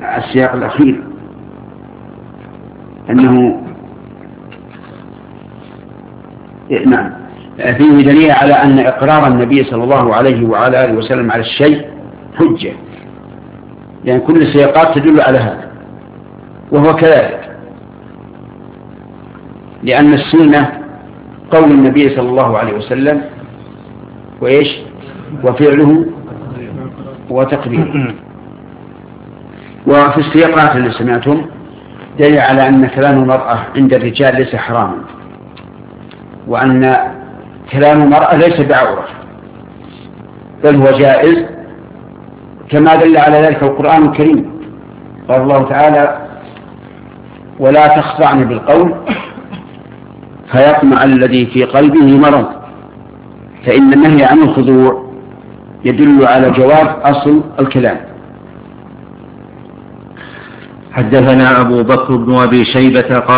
السياق الأخير أنه نعم فيه دليل على أن إقرار النبي صلى الله عليه وعلى آله وسلم على الشيء حجة، لأن كل السياقات تدل على هذا، وهو كذلك، لأن السنة قول النبي صلى الله عليه وسلم وإيش وفعله وتقريره. وفي السياقات اللي سمعتم دليل على أن كلام المرأة عند الرجال ليس حراما، وأن كلام المرأة ليس بعورة بل هو جائز، كما دل على ذلك القرآن الكريم. قال الله تعالى: ولا تخضعن بالقول فيطمع الذي في قلبه مرض، فإن النهي عن الخضوع يدل على جواز أصل الكلام. حدثنا أبو بكر بن أبي شيبة قال